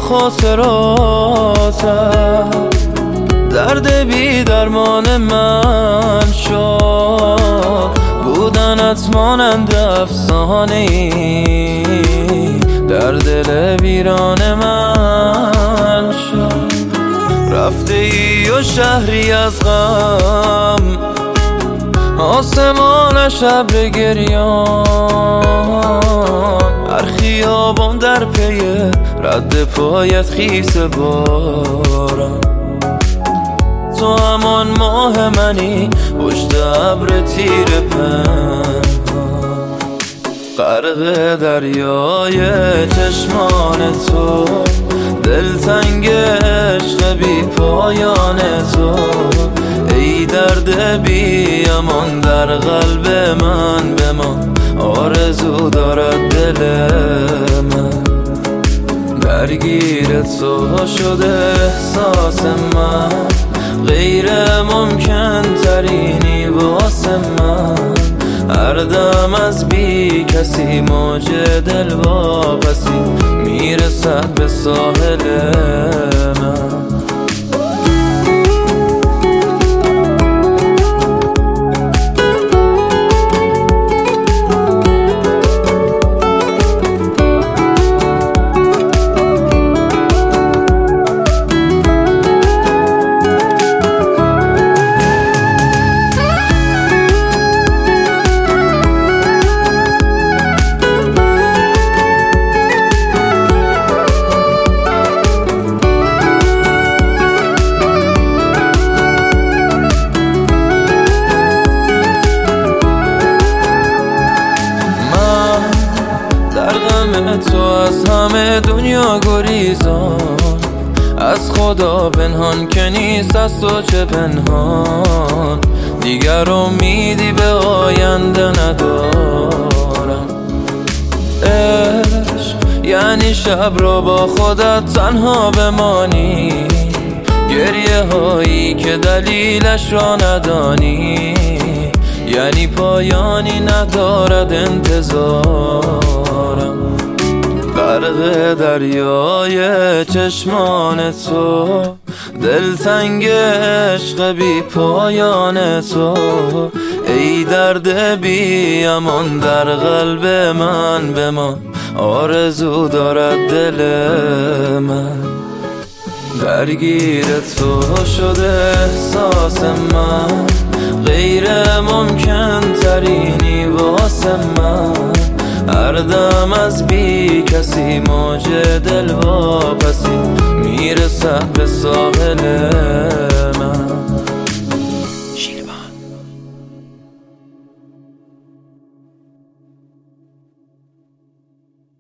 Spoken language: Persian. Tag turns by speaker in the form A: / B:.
A: خاطراتت درد بی درمان من شد، بودنت مانند افسانه‌ای در دل ویران من شد. رفته ای و شهری از غم، آسمان شب گریان، هر خیابان در پی رد پایت خیس بارم. تو همان ماه منی پشت ابر تیر پنهان، غرق دریای چشمان تو، دلتنگ عشق بی پایان تو. ای درد بی امان در قلب من بمان، آرزو دارد دل من. درگیر تو شده احساس من، غیر ممکن ترینی واسه من. هر دم از بی کسی موج دل واپسی میرسد به ساحل من. تو از همه دنیا گریزان، از خدا پنهان که نیست از تو چه پنهان. دیگر امیدی به آینده ندارم. عشق یعنی شب رو با خودت تنها بمانی، گریه هایی که دلیلش را ندانی. یعنی پایانی ندارد انتظارم. غرق دریای چشمان تو، دلتنگ عشق بی پایان تو. ای درد بی امان در قلب من بمان، آرزو دارد دل من. درگیر تو شده احساس من، غیر ممکن ترینی واسه من. هر دم از بی کسی موج دل واپسی میرسد به ساحل